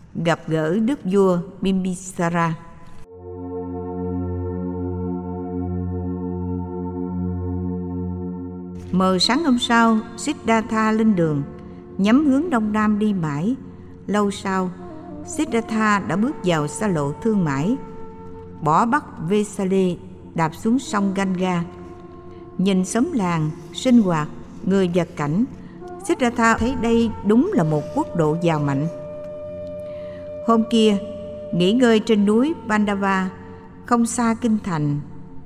gặp gỡ đức vua Bimbisara. Mờ sáng hôm sau, Siddhartha lên đường, nhắm hướng đông nam đi mãi. Lâu sau, Siddhartha đã bước vào xa lộ thương mãi, bỏ Bắc Vesali, đạp xuống sông Ganga. Nhìn xóm làng, sinh hoạt, người và cảnh, Siddhartha thấy đây đúng là một quốc độ giàu mạnh. Hôm kia, nghỉ ngơi trên núi Pandava, không xa kinh thành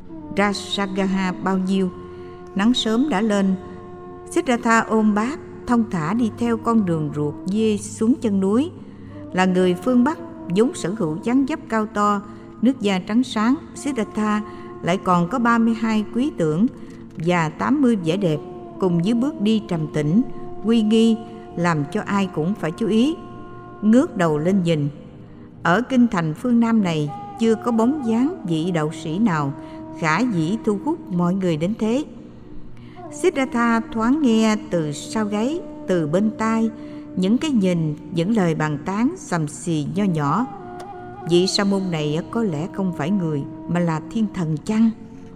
Rajagaha bao nhiêu. Nắng sớm đã lên, Siddhartha ôm bát, thong thả đi theo con đường ruột dê xuống chân núi. Là người phương Bắc, vốn sở hữu dáng dấp cao to, nước da trắng sáng, Siddhartha lại còn có 32 quý tưởng và 80 vẻ đẹp, cùng với bước đi trầm tĩnh, uy nghi, làm cho ai cũng phải chú ý. Ngước đầu lên nhìn, ở kinh thành phương Nam này chưa có bóng dáng vị đạo sĩ nào khả dĩ thu hút mọi người đến thế. Siddhartha thoáng nghe từ sau gáy, từ bên tai, những cái nhìn, những lời bàn tán xàm xì nho nhỏ. Vị sa môn này có lẽ không phải người mà là thiên thần chăng?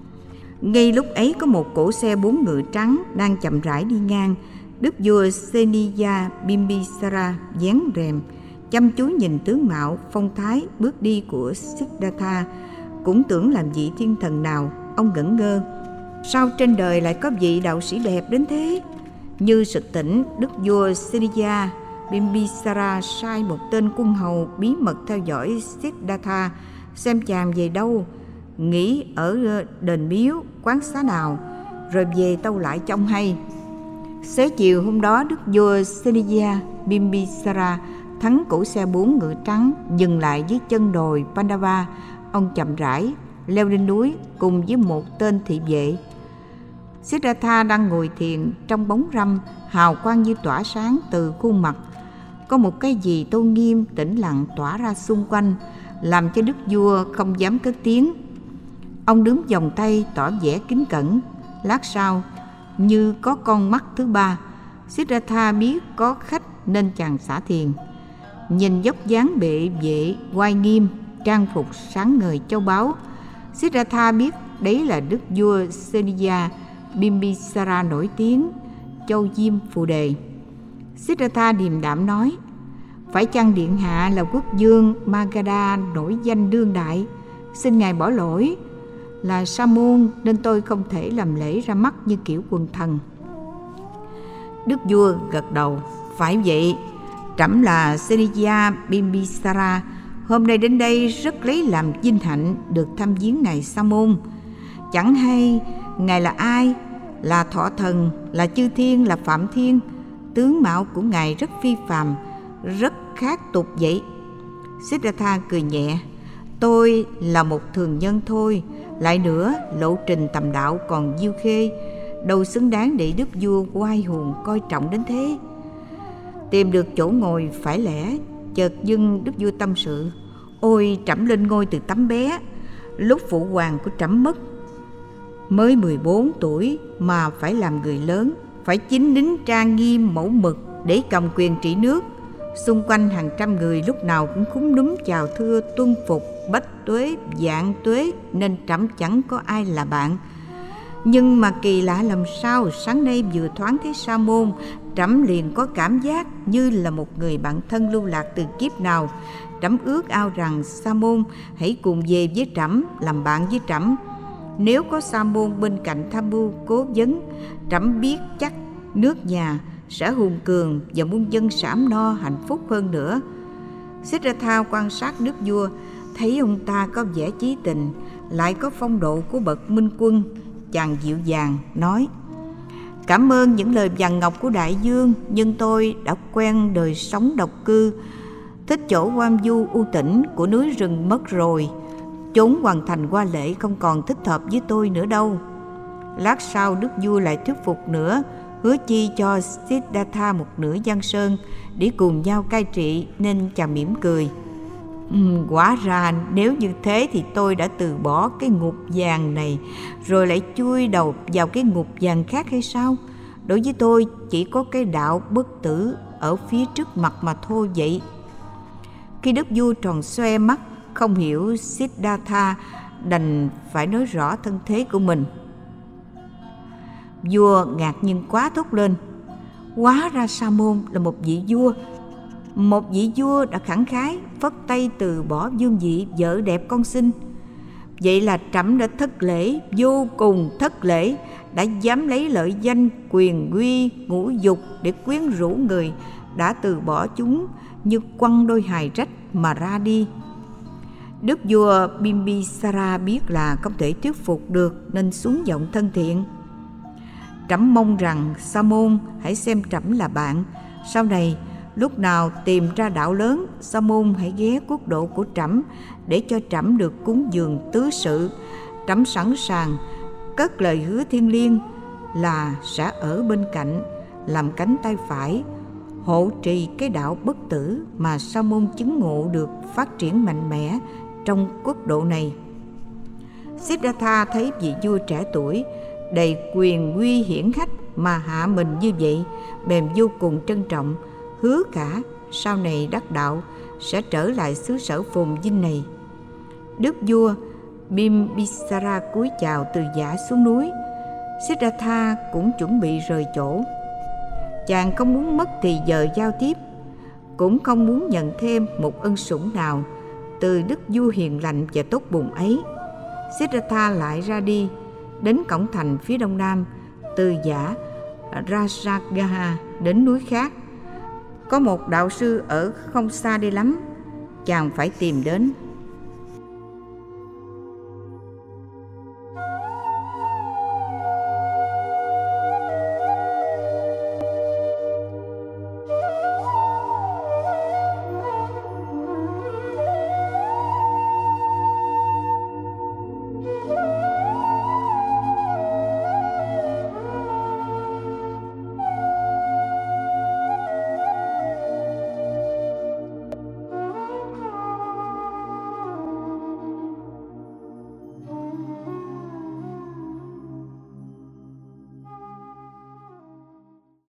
Ngay lúc ấy có một cỗ xe 4 ngựa trắng đang chậm rãi đi ngang. Đức vua Seniya Bimbisara dán rèm, chăm chú nhìn tướng mạo phong thái bước đi của Siddhartha, cũng tưởng làm vị thiên thần nào. Ông ngẩn ngơ, sao trên đời lại có vị đạo sĩ đẹp đến thế? Như sực tỉnh, đức vua Seniya Bimbisara sai một tên quân hầu bí mật theo dõi Siddhartha, xem chàng về đâu, nghỉ ở đền miếu, quán xá nào, rồi về tâu lại cho ông hay. Xế chiều hôm đó, đức vua Seniya Bimbisara thắng cỗ xe 4 ngựa trắng, dừng lại dưới chân đồi Pandava. Ông chậm rãi leo lên núi cùng với một tên thị vệ. Siddhartha đang ngồi thiền trong bóng râm, hào quang như tỏa sáng từ khuôn mặt. Có một cái gì tôn nghiêm tĩnh lặng tỏa ra xung quanh, làm cho đức vua không dám cất tiếng. Ông đứng vòng tay tỏ vẻ kính cẩn. Lát sau, như có con mắt thứ ba, Siddhartha biết có khách nên chàng xả thiền. Nhìn dốc dáng bệ vệ oai nghiêm, trang phục sáng ngời châu báu, Siddhartha biết đấy là đức vua Seniya Bimbisara nổi tiếng, châu diêm phù đề. Siddhartha điềm đạm nói: phải chăng điện hạ là quốc vương Magadha nổi danh đương đại? Xin ngài bỏ lỗi, là sa môn nên tôi không thể làm lễ ra mắt như kiểu quần thần. Đức vua gật đầu: phải vậy, trẫm là Seniya Bimbisara, hôm nay đến đây rất lấy làm vinh hạnh được thăm viếng ngài sa môn. Chẳng hay ngài là ai, là thọ thần, là chư thiên, là phạm thiên? Tướng mạo của ngài rất phi phàm, rất khác tục vậy. Siddhartha cười nhẹ: tôi là một thường nhân thôi, lại nữa lộ trình tầm đạo còn diêu khê, đâu xứng đáng để đức vua oai hùng coi trọng đến thế. Tìm được chỗ ngồi phải lẽ, chợt dưng đức vua tâm sự: ôi, trẫm lên ngôi từ tấm bé, lúc phụ hoàng của trẫm mất, mới 14 tuổi mà phải làm người lớn, phải chính đính trang nghiêm mẫu mực để cầm quyền trị nước. Xung quanh hàng trăm người lúc nào cũng cúm núm chào thưa tuân phục, bách tuế vạn tuế, nên trẫm chẳng có ai là bạn. Nhưng mà kỳ lạ làm sao, sáng nay vừa thoáng thấy sa môn, trẫm liền có cảm giác như là một người bạn thân lưu lạc từ kiếp nào. Trẫm ước ao rằng sa môn hãy cùng về với trẫm, làm bạn với trẫm. Nếu có sa môn bên cạnh tham mưu cố vấn, trẫm biết chắc nước nhà sẽ hùng cường và muôn dân sảm no hạnh phúc hơn nữa. Siddhartha quan sát đức vua, thấy ông ta có vẻ chí tình, lại có phong độ của bậc minh quân. Chàng dịu dàng nói: cảm ơn những lời vàng ngọc của đại vương, nhưng tôi đã quen đời sống độc cư, thích chỗ hoang vu u tĩnh của núi rừng mất rồi. Chốn hoàng thành hoa lệ không còn thích hợp với tôi nữa đâu. Lát sau đức vua lại thuyết phục nữa, hứa chi cho Siddhartha một nửa Giang Sơn để cùng nhau cai trị, nên chàng mỉm cười. Quả ra nếu như thế thì tôi đã từ bỏ cái ngục vàng này rồi lại chui đầu vào cái ngục vàng khác hay sao? Đối với tôi chỉ có cái đạo bất tử ở phía trước mặt mà thôi vậy. Khi đức vua tròn xoe mắt, không hiểu Siddhartha, đành phải nói rõ thân thế của mình. Vua ngạc nhiên quá thốt lên: hóa ra Sa môn là một vị vua đã khẳng khái phất tay từ bỏ vương vị, vợ đẹp con sinh. Vậy là trẫm đã thất lễ, vô cùng thất lễ, đã dám lấy lợi danh, quyền uy, ngũ dục để quyến rũ người, đã từ bỏ chúng như quăng đôi hài rách mà ra đi. Đức vua Bimbisara biết là không thể thuyết phục được nên xuống giọng thân thiện: trẫm mong rằng Sa môn hãy xem trẫm là bạn. Sau này lúc nào tìm ra đạo lớn, Sa môn hãy ghé quốc độ của trẫm để cho trẫm được cúng dường tứ sự. Trẫm sẵn sàng cất lời hứa thiêng liêng là sẽ ở bên cạnh, làm cánh tay phải, hộ trì cái đạo bất tử mà Sa môn chứng ngộ được phát triển mạnh mẽ trong quốc độ này. Siddhartha thấy vị vua trẻ tuổi đầy quyền uy hiển hách mà hạ mình như vậy, bèn vô cùng trân trọng, hứa cả sau này đắc đạo sẽ trở lại xứ sở phồn vinh này. Đức vua Bimbisara cúi chào từ giả xuống núi. Siddhartha cũng chuẩn bị rời chỗ. Chàng không muốn mất thì giờ giao tiếp, cũng không muốn nhận thêm một ân sủng nào từ đức vua hiền lành và tốt bụng ấy. Siddhartha lại ra đi, đến cổng thành phía đông nam, từ giả Rajagaha đến núi khác. Có một đạo sư ở không xa đây lắm, chàng phải tìm đến.